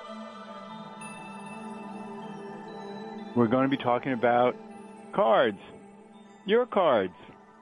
We're going to be talking about cards, your cards.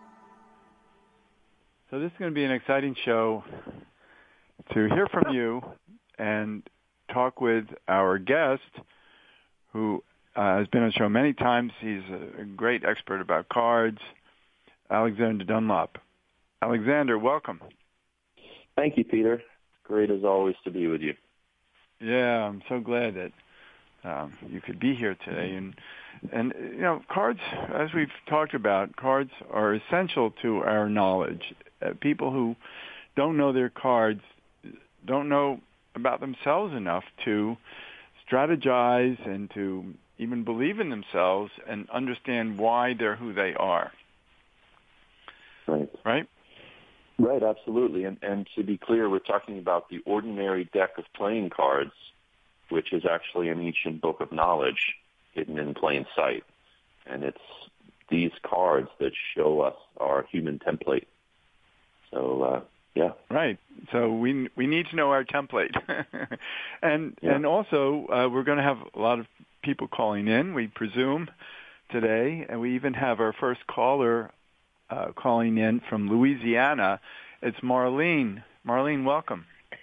So this is going to be an exciting show to hear from you and talk with our guest, who has been on the show many times. He's a great expert about cards, Alexander Dunlop. Alexander, welcome. Thank you, Peter. It's great as always to be with you. Yeah, I'm so glad that you could be here today. And you know, cards, as we've talked about, cards are essential to our knowledge. People who don't know their cards don't know about themselves enough to strategize and to even believe in themselves and understand why they're who they are. Right? Right, absolutely. And to be clear, we're talking about the ordinary deck of playing cards, which is actually an ancient book of knowledge hidden in plain sight. And it's these cards that show us our human template. So, yeah. Right. So we need to know our template. And also, we're going to have a lot of people calling in, we presume, today. And we even have our first caller calling in from Louisiana. It's Marlene. Marlene, welcome.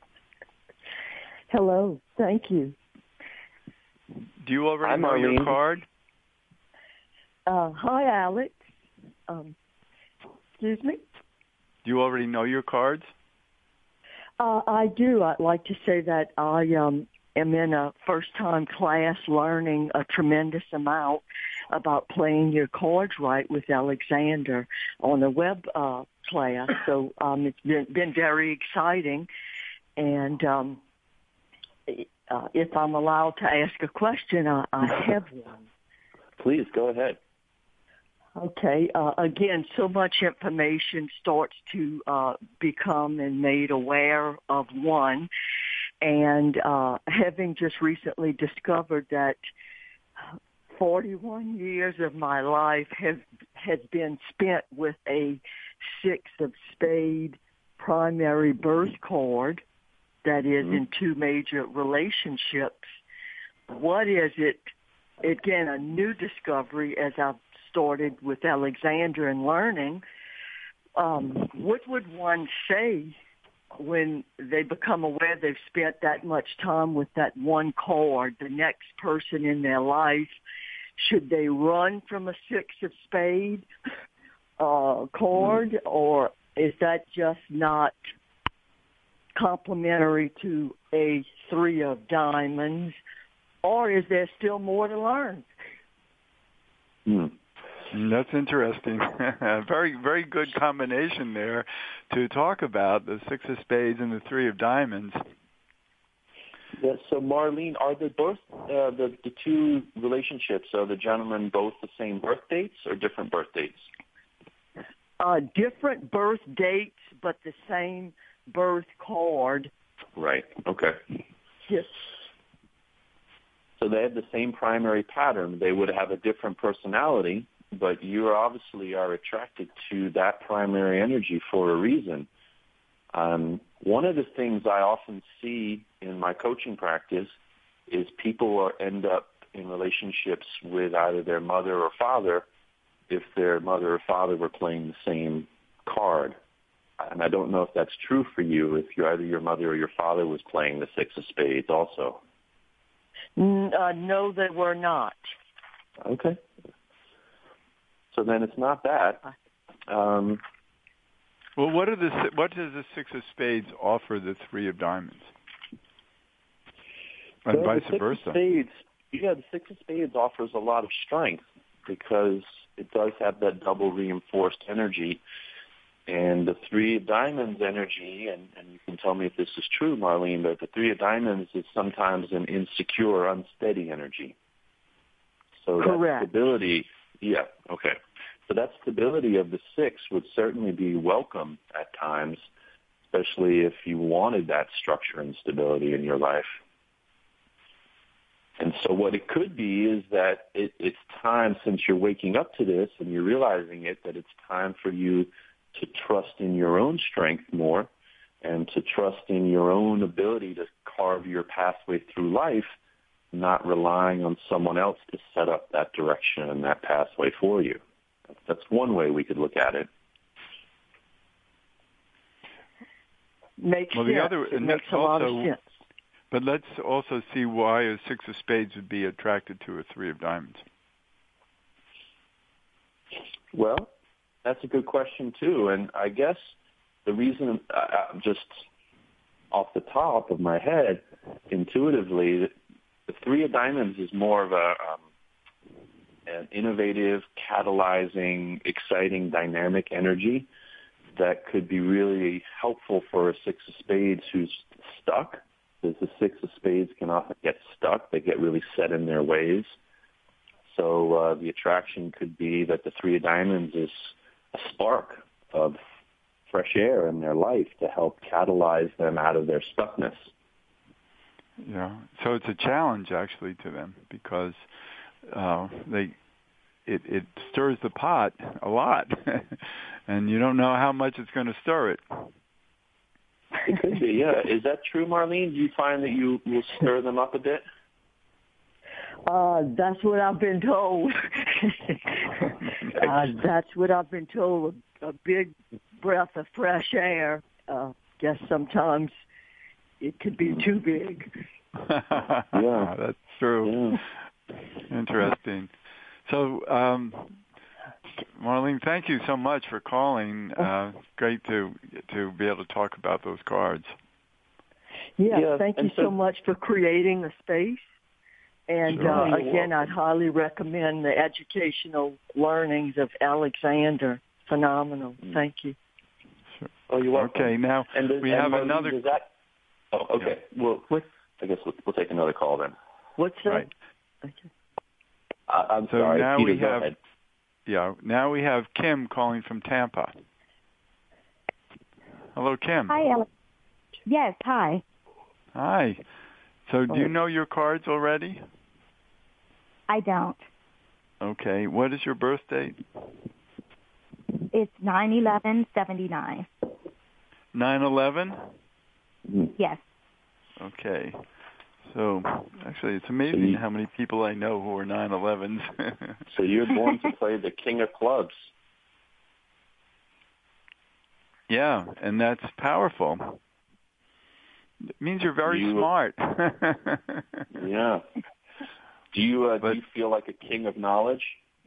Hello. Thank you. Do you already know your card? Hi, Alex. Excuse me? Do you already know your cards? I do. I'd like to say that I am in a first-time class learning a tremendous amount about playing your cards right with Alexander on a web class. So it's been very exciting. And if I'm allowed to ask a question, I have one. Please, go ahead. Okay. Again, so much information starts to become and made aware of one. And having just recently discovered that 41 years of my life has been spent with a 6 of spade primary birth card that is in 2 major relationships. What is it? Again, a new discovery as I've started with Alexander and learning. What would one say when they become aware they've spent that much time with that one card, the next person in their life? Should they run from a 6 of spade card, or is that just not complementary to a 3 of diamonds, or is there still more to learn? That's interesting. Very, very good combination there to talk about the 6 of spades and the 3 of diamonds. Yeah, so Marlene, are they both the 2 relationships? Are the gentlemen both the same birth dates or different birth dates? Different birth dates, but the same birth card. Right. Okay. Yes. So they have the same primary pattern. They would have a different personality, but you obviously are attracted to that primary energy for a reason. One of the things I often see in my coaching practice is people end up in relationships with either their mother or father if their mother or father were playing the same card. And I don't know if that's true for you, if either your mother or your father was playing the 6 of spades also. No, they were not. Okay. So then it's not that. Well, what does the 6 of spades offer the 3 of diamonds? And vice versa. The 6 of spades offers a lot of strength because it does have that double reinforced energy. And the 3 of diamonds energy, and you can tell me if this is true, Marlene, but the 3 of diamonds is sometimes an insecure, unsteady energy. So correct. That stability, okay. So that stability of the 6 would certainly be welcome at times, especially if you wanted that structure and stability in your life. And so what it could be is that it's time, since you're waking up to this and you're realizing it, that it's time for you to trust in your own strength more and to trust in your own ability to carve your pathway through life, not relying on someone else to set up that direction and that pathway for you. That's one way we could look at it. Makes well, sense. the other, It makes a lot of sense. But let's also see why a 6 of spades would be attracted to a 3 of diamonds. Well, that's a good question, too. And I guess the reason, just off the top of my head, intuitively, the 3 of diamonds is more of an innovative, catalyzing, exciting, dynamic energy that could be really helpful for a 6 of spades who's stuck, because the 6 of spades can often get stuck. They get really set in their ways. So the attraction could be that the 3 of diamonds is a spark of fresh air in their life to help catalyze them out of their stuckness. Yeah, so it's a challenge actually to them because it stirs the pot a lot, and you don't know how much it's going to stir it. It could be, yeah. Is that true, Marlene? Do you find that you will stir them up a bit? That's what I've been told. That's what I've been told. A big breath of fresh air. Guess sometimes it could be too big. Yeah, that's true. Yeah. Interesting. So, Marlene, thank you so much for calling. Great to be able to talk about those cards. Yeah, thank you so much for creating a space. And again, I'd highly recommend the educational learnings of Alexander. Phenomenal. Thank you. Sure. Oh, you're welcome. Okay, now we have Marlene, another. Oh, okay. Yeah. Well, I guess we'll take another call then. What's that? Right. Okay. I'm so sorry. Now Peter, we have. Yeah. Now we have Kim calling from Tampa. Hello, Kim. Hi, Alex. Yes. Hi. Hi. So do you know your cards already? I don't. Okay. What is your birth date? It's 9/11/79. 9/11? Yes. Okay. So, actually, it's amazing how many people I know who are 9/11s. So you're born to play the king of clubs. Yeah, and that's powerful. It means you're very smart. Yeah. Do you feel like a king of knowledge?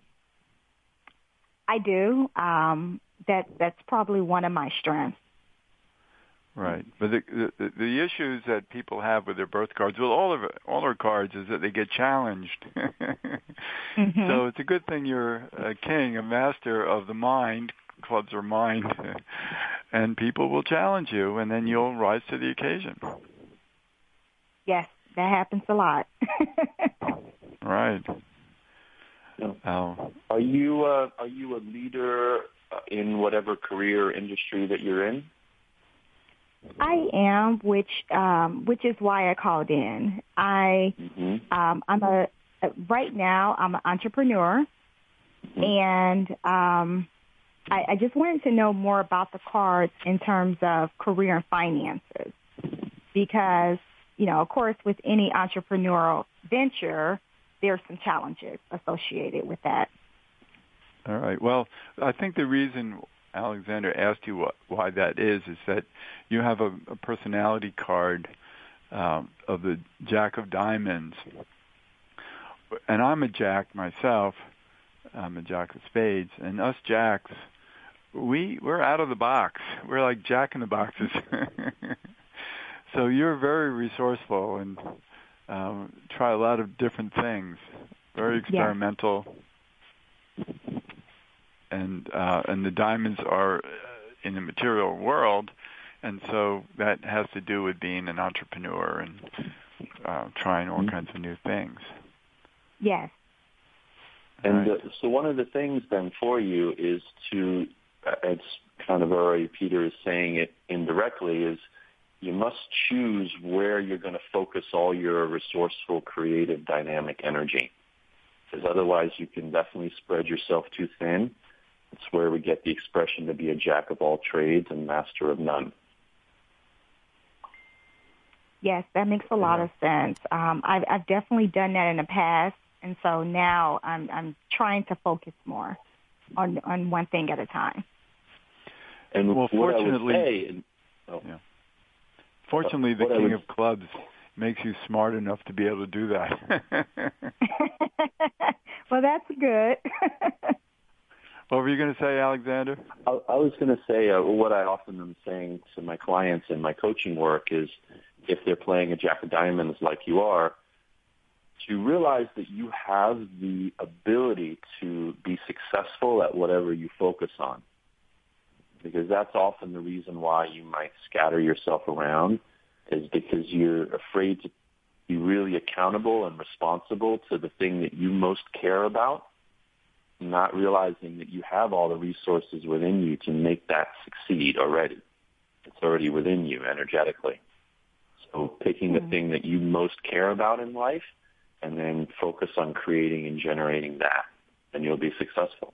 I do. That's probably one of my strengths. Right, but the issues that people have with their birth cards, well, all our cards, is that they get challenged. Mm-hmm. So it's a good thing you're a king, a master of the mind. Clubs are mind, and people will challenge you, and then you'll rise to the occasion. Yes, that happens a lot. Right. Are you a leader in whatever career or industry that you're in? I am, which is why I called in. I'm right now I'm an entrepreneur, and I just wanted to know more about the cards in terms of career and finances, because of course, with any entrepreneurial venture, there's some challenges associated with that. All right. Well, I think the reason Alexander asked you why that is that you have a personality card of the Jack of Diamonds. And I'm a Jack myself. I'm a Jack of Spades. And us Jacks, we're out of the box. We're like Jack in the boxes. So you're very resourceful and try a lot of different things. Very experimental. Yeah. And the diamonds are in the material world, and so that has to do with being an entrepreneur and trying all kinds of new things. Yes. And so one of the things then for you is to, it's kind of already Peter is saying it indirectly, is you must choose where you're going to focus all your resourceful, creative, dynamic energy. Because otherwise you can definitely spread yourself too thin. It's where we get the expression to be a jack of all trades and master of none. Yes, that makes a lot of sense. I've definitely done that in the past, and so now I'm trying to focus more on one thing at a time. And well, fortunately, fortunately, the King of Clubs makes you smart enough to be able to do that. Well, that's good. What were you going to say, Alexander? I was going to say what I often am saying to my clients in my coaching work is, if they're playing a Jack of Diamonds like you are, to realize that you have the ability to be successful at whatever you focus on. Because that's often the reason why you might scatter yourself around, is because you're afraid to be really accountable and responsible to the thing that you most care about, not realizing that you have all the resources within you to make that succeed already. It's already within you energetically. So picking the thing that you most care about in life and then focus on creating and generating that, and you'll be successful.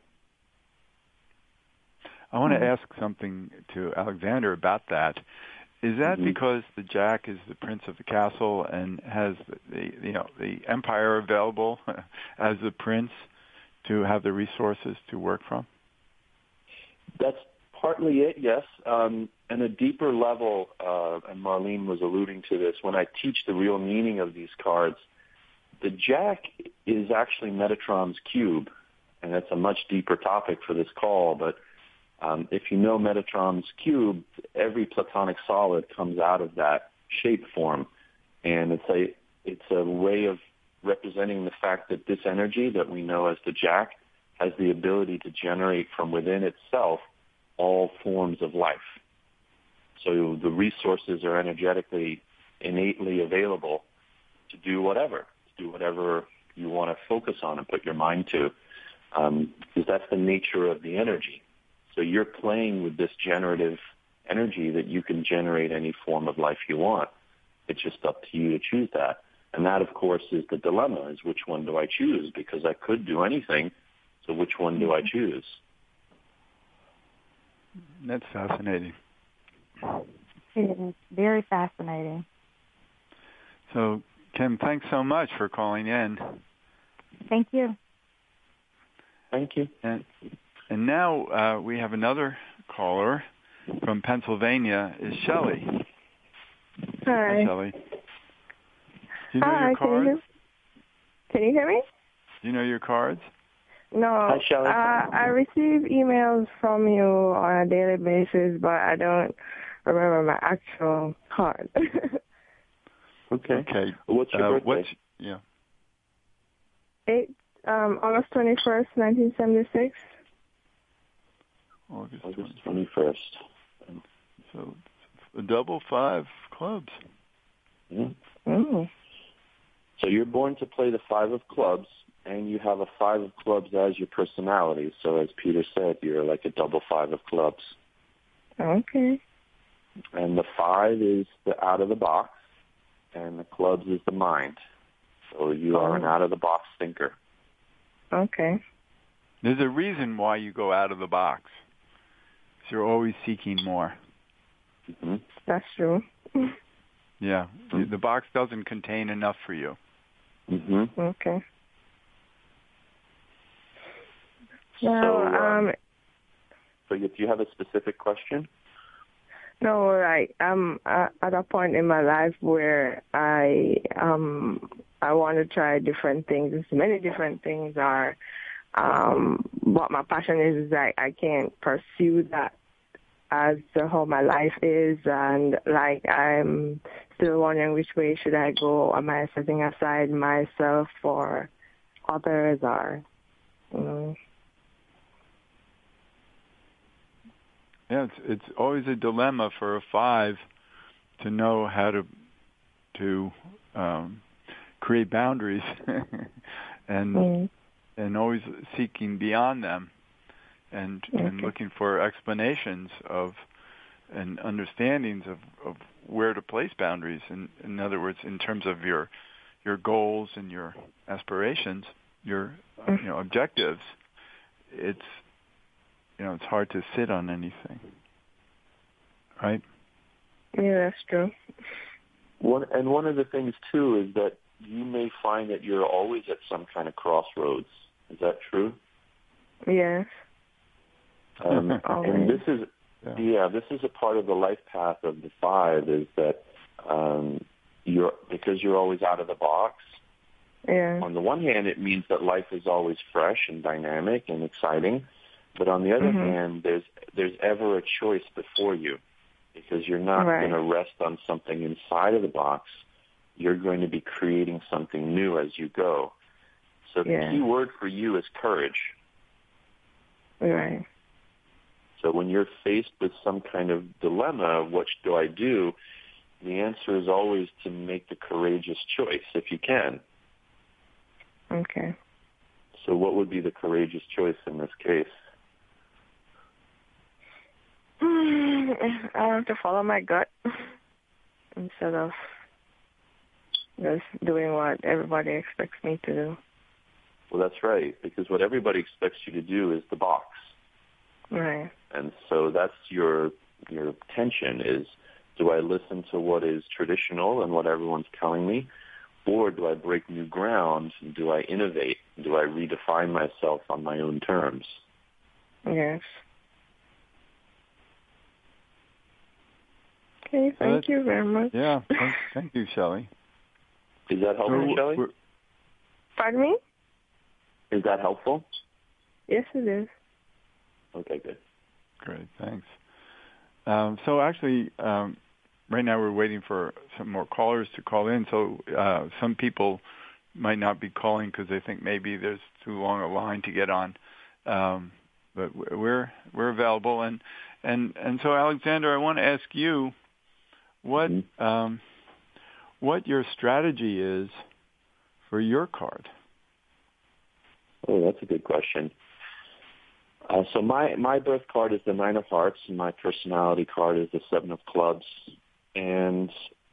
I want to ask something to Alexander about that. Is that because the Jack is the prince of the castle and has the empire available as the prince to have the resources to work from? That's partly it, yes. And a deeper level, and Marlene was alluding to this, when I teach the real meaning of these cards, the Jack is actually Metatron's cube, and that's a much deeper topic for this call, but if you know Metatron's cube, every platonic solid comes out of that shape form, and it's a way of representing the fact that this energy that we know as the Jack has the ability to generate from within itself all forms of life. So the resources are energetically, innately available to do whatever you want to focus on and put your mind to, because that's the nature of the energy. So you're playing with this generative energy that you can generate any form of life you want. It's just up to you to choose that. And that, of course, is the dilemma, is which one do I choose? Because I could do anything, so which one do I choose? That's fascinating. It is very fascinating. So, Kim, thanks so much for calling in. Thank you. Thank you. And now we have another caller from Pennsylvania, is Shelley. Hi. Shelley. Do you know your cards? Can you hear me? Do you know your cards? No. Hi, Shelley. I receive emails from you on a daily basis, but I don't remember my actual card. Okay. What's your birthday? August 21st, 1976. August 21st. So a double 5 clubs. Oh. So you're born to play the 5 of clubs, and you have a 5 of clubs as your personality. So as Peter said, you're like a double 5 of clubs. Okay. And the 5 is the out of the box, and the clubs is the mind. So you are an out of the box thinker. Okay. There's a reason why you go out of the box. 'Cause you're always seeking more. Mm-hmm. That's true. Yeah. The box doesn't contain enough for you. Mm-hmm. Okay. Now, so do you have a specific question? No, I'm at a point in my life where I want to try different things. Many different things are. What my passion is I can't pursue that as how my life is, and I'm still wondering which way should I go. Am I setting aside myself for others, or Yeah, it's always a dilemma for a 5 to know how to create boundaries and always seeking beyond them and looking for explanations of and understandings of where to place boundaries. In other words, in terms of your goals and your aspirations, your objectives, it's hard to sit on anything, right? Yeah, that's true. One of the things too is that you may find that you're always at some kind of crossroads. Is that true? Yes. And this is a part of the life path of the 5 is that because you're always out of the box. Yeah. On the one hand, it means that life is always fresh and dynamic and exciting, but on the other hand, there's ever a choice before you, because you're not going to rest on something inside of the box. You're going to be creating something new as you go. So the key word for you is courage. Right. So when you're faced with some kind of dilemma, what do I do? The answer is always to make the courageous choice if you can. Okay. So what would be the courageous choice in this case? I have to follow my gut instead of just doing what everybody expects me to do. Well, that's right, because what everybody expects you to do is the box. Right. And so that's your tension is, do I listen to what is traditional and what everyone's telling me, or do I break new ground? Do I innovate? Do I redefine myself on my own terms? Yes. Okay, thank you very much. Yeah, thank you, Shelley. Is that helpful, Shelley? Pardon me? Is that helpful? Yes, it is. Okay, good. Great, thanks. So actually, right now we're waiting for some more callers to call in. So some people might not be calling because they think maybe there's too long a line to get on. But we're available. And so, Alexander, I want to ask you what your strategy is for your card. Oh, that's a good question. So my birth card is the 9 of Hearts, and my personality card is the 7 of Clubs. And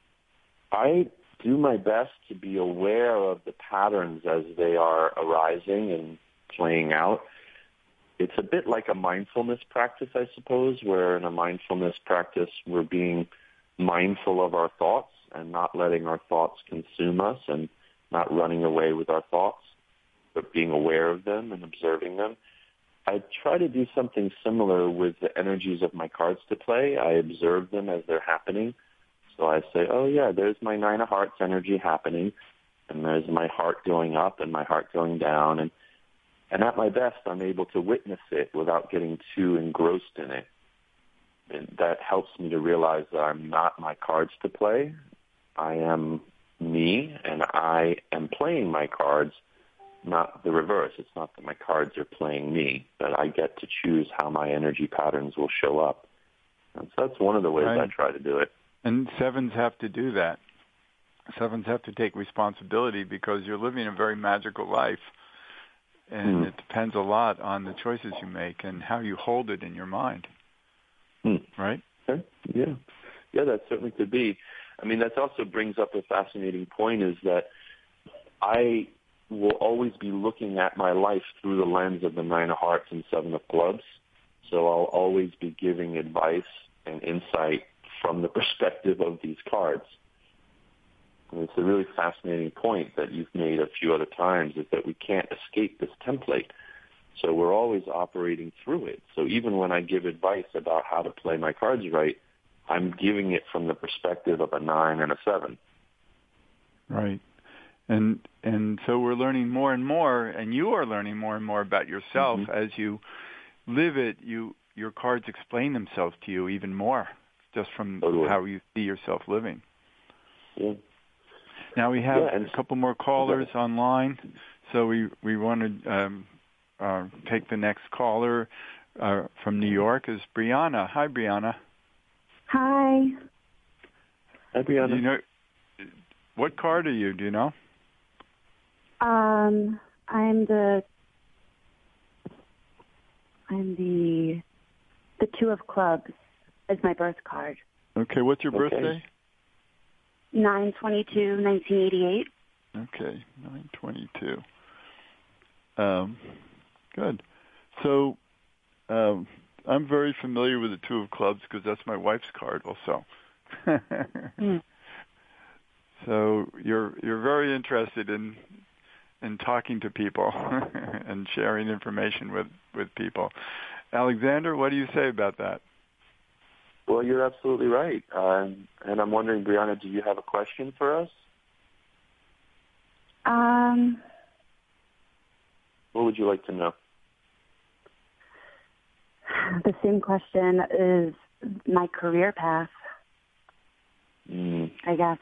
I do my best to be aware of the patterns as they are arising and playing out. It's a bit like a mindfulness practice, I suppose, where in a mindfulness practice we're being mindful of our thoughts and not letting our thoughts consume us and not running away with our thoughts, but being aware of them and observing them. I try to do something similar with the energies of my cards to play. I observe them as they're happening. So I say, oh, yeah, there's my 9 of Hearts energy happening, and there's my heart going up and my heart going down. And at my best, I'm able to witness it without getting too engrossed in it. And that helps me to realize that I'm not my cards to play. I am me, and I am playing my cards, not the reverse. It's not that my cards are playing me, but I get to choose how my energy patterns will show up. And so that's one of the ways I try to do it. And 7s have to do that. 7s have to take responsibility because you're living a very magical life. And it depends a lot on the choices you make and how you hold it in your mind. Right? Okay. Yeah. Yeah, that certainly could be. I mean, that also brings up a fascinating point is that I will always be looking at my life through the lens of the 9 of Hearts and 7 of Clubs. So I'll always be giving advice and insight from the perspective of these cards. And it's a really fascinating point that you've made a few other times, is that we can't escape this template. So we're always operating through it. So even when I give advice about how to play my cards right, I'm giving it from the perspective of a 9 and a 7. Right. And so we're learning more and more, and you are learning more and more about yourself as you live it. Your cards explain themselves to you even more, just from how you see yourself living. Yeah. Now we have a couple more callers online, so we want to take the next caller from New York is Brianna. Hi, Brianna. Hi. Hi, Brianna. Do you know what card are you? Do you know? I'm the 2 of Clubs is my birth card. Okay, what's your birthday? 9/22/1988. Okay, 9/22. Good. So I'm very familiar with the 2 of Clubs because that's my wife's card also. So you're very interested in talking to people and sharing information with people. Alexander, what do you say about that? Well, you're absolutely right. And I'm wondering, Brianna, do you have a question for us? What would you like to know? The same question is my career path, I guess.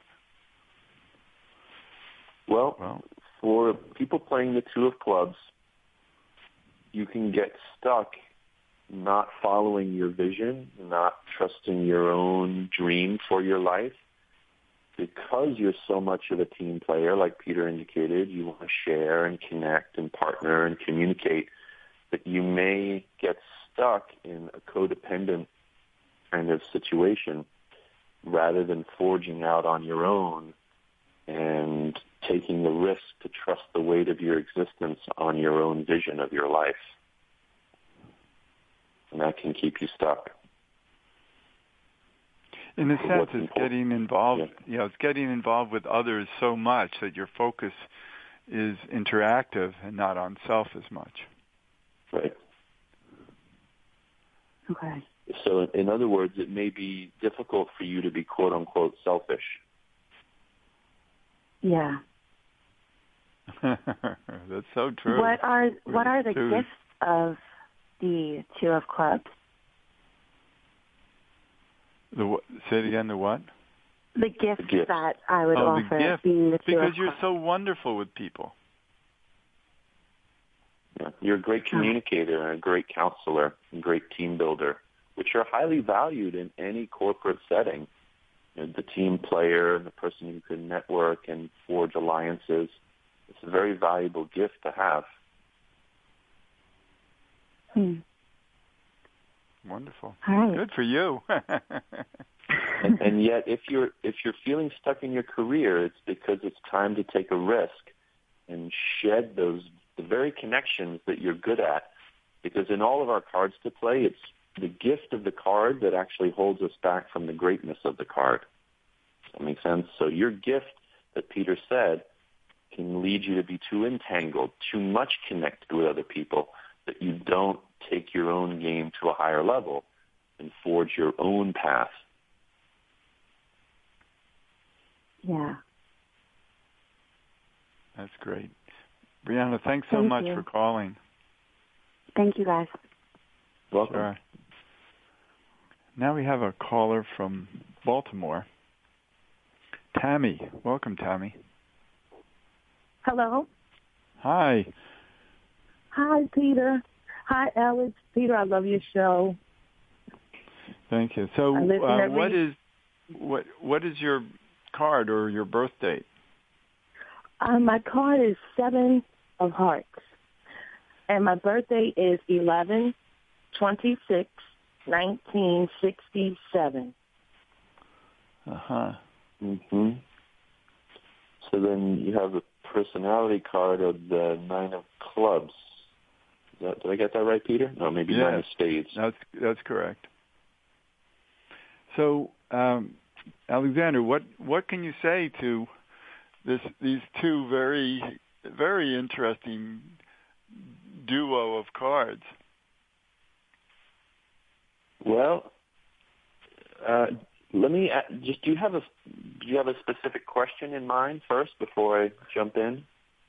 Well, for people playing the Two of Clubs, you can get stuck not following your vision, not trusting your own dream for your life. Because you're so much of a team player, like Peter indicated, you want to share and connect and partner and communicate, that you may get stuck in a codependent kind of situation rather than forging out on your own and taking the risk to trust the weight of your existence on your own vision of your life. And that can keep you stuck. In a sense, it's getting involved. Yeah. It's getting involved with others so much that your focus is interactive and not on self as much. Right. Okay. So, in other words, it may be difficult for you to be "quote unquote" selfish. Yeah. That's so true. What are the gifts of the Two of Clubs? Say it again, the what? The gifts that I would offer being the Two because of you're Clubs. so wonderful with people. Yeah. You're a great communicator and a great counselor and great team builder, which are highly valued in any corporate setting. You know, the team player, the person who can network and forge alliances. It's a very valuable gift to have. Wonderful. Right. Good for you. and yet, if you're feeling stuck in your career, it's because it's time to take a risk and shed the very connections that you're good at. Because in all of our cards to play, it's the gift of the card that actually holds us back from the greatness of the card. Does that make sense? So your gift, that Peter said, can lead you to be too entangled, too much connected with other people, that you don't take your own game to a higher level and forge your own path. Yeah. That's great. Brianna, thanks so much for calling. Thank you, guys. Welcome. Sure. Now we have a caller from Baltimore. Tammy. Welcome, Tammy. Hello. Hi. Hi, Peter. Hi, Alex. Peter, I love your show. Thank you. So, what is your card or your birth date? My card is 7 of Hearts, and my birthday is 11/26/1967. So then you have a personality card of the 9 of Clubs. Did I get that right, Peter? No, maybe 9 of Spades. That's correct. So, Alexander, what can you say to these two very, very interesting duo of cards? Well, let me just. Do you have a specific question in mind first before I jump in?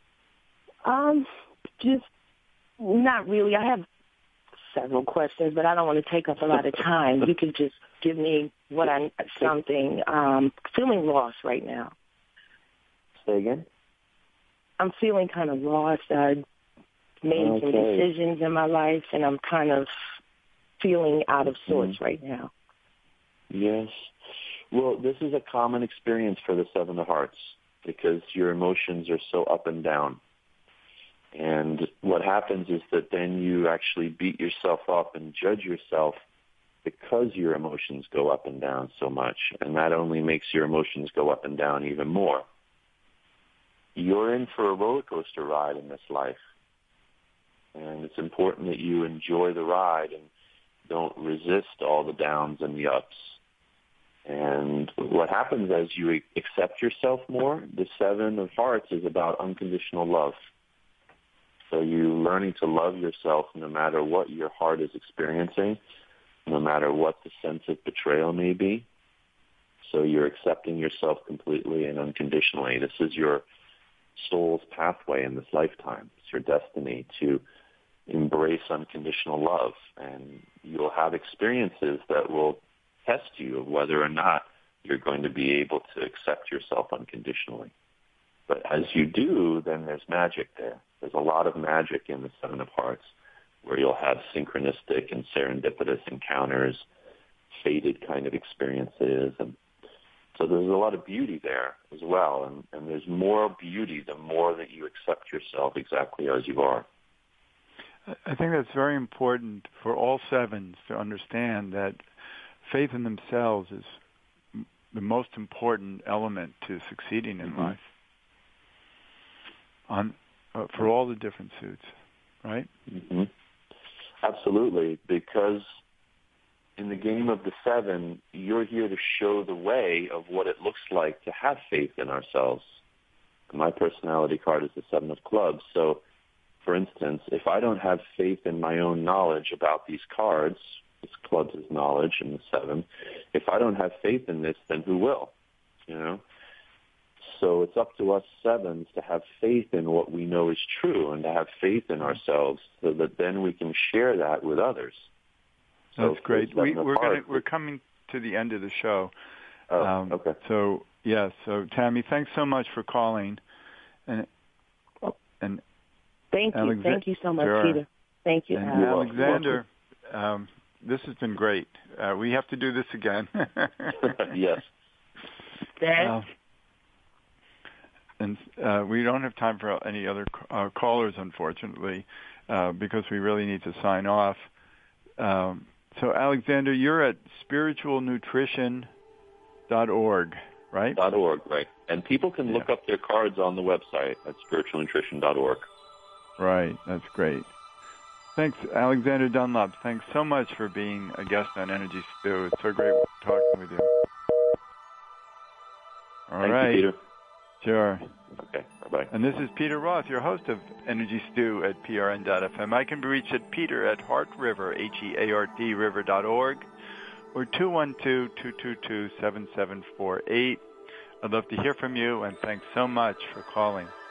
Just not really. I have several questions, but I don't want to take up a lot of time. You can just give me something. Feeling lost right now. Say again? I'm feeling kind of lost. I made some decisions in my life, and I'm kind of feeling out of sorts right now. Yes. Well, this is a common experience for the 7 of Hearts because your emotions are so up and down. And what happens is that then you actually beat yourself up and judge yourself because your emotions go up and down so much. And that only makes your emotions go up and down even more. You're in for a roller coaster ride in this life. And it's important that you enjoy the ride and don't resist all the downs and the ups. And what happens as you accept yourself more, the 7 of Hearts is about unconditional love. So you learning to love yourself no matter what your heart is experiencing, no matter what the sense of betrayal may be. So you're accepting yourself completely and unconditionally. This is your soul's pathway in this lifetime. It's your destiny to embrace unconditional love. And you'll have experiences that will test you of whether or not you're going to be able to accept yourself unconditionally. But as you do, then there's magic there. There's a lot of magic in the 7 of Hearts, where you'll have synchronistic and serendipitous encounters, fated kind of experiences. And so there's a lot of beauty there as well. And there's more beauty the more that you accept yourself exactly as you are. I think that's very important for all 7s to understand that faith in themselves is the most important element to succeeding in life. For all the different suits, right? Mm-hmm. Absolutely, because in the game of the 7, you're here to show the way of what it looks like to have faith in ourselves. My personality card is the 7 of Clubs. So, for instance, if I don't have faith in my own knowledge about these cards, this Clubs is knowledge in the 7, if I don't have faith in this, then who will? You know? So it's up to us 7s to have faith in what we know is true and to have faith in ourselves so that then we can share that with others. So that's great. We're coming to the end of the show. Okay. So, so Tammy, thanks so much for calling. And Thank you. Thank you so much, Peter. Thank you, and Alexander, this has been great. We have to do this again. Yes. And we don't have time for any other callers, unfortunately, because we really need to sign off. So, Alexander, you're at spiritualnutrition.org, right? .org, right. And people can look up their cards on the website at spiritualnutrition.org. Right. That's great. Thanks, Alexander Dunlop. Thanks so much for being a guest on Energy Stew. It's so great talking with you. All right. Thank you, Peter. Sure. Okay, bye-bye. And this is Peter Roth, your host of Energy Stew at PRN.FM. I can be reached at Peter at Heart River, HEART River.org, or 212-222-7748. I'd love to hear from you, and thanks so much for calling.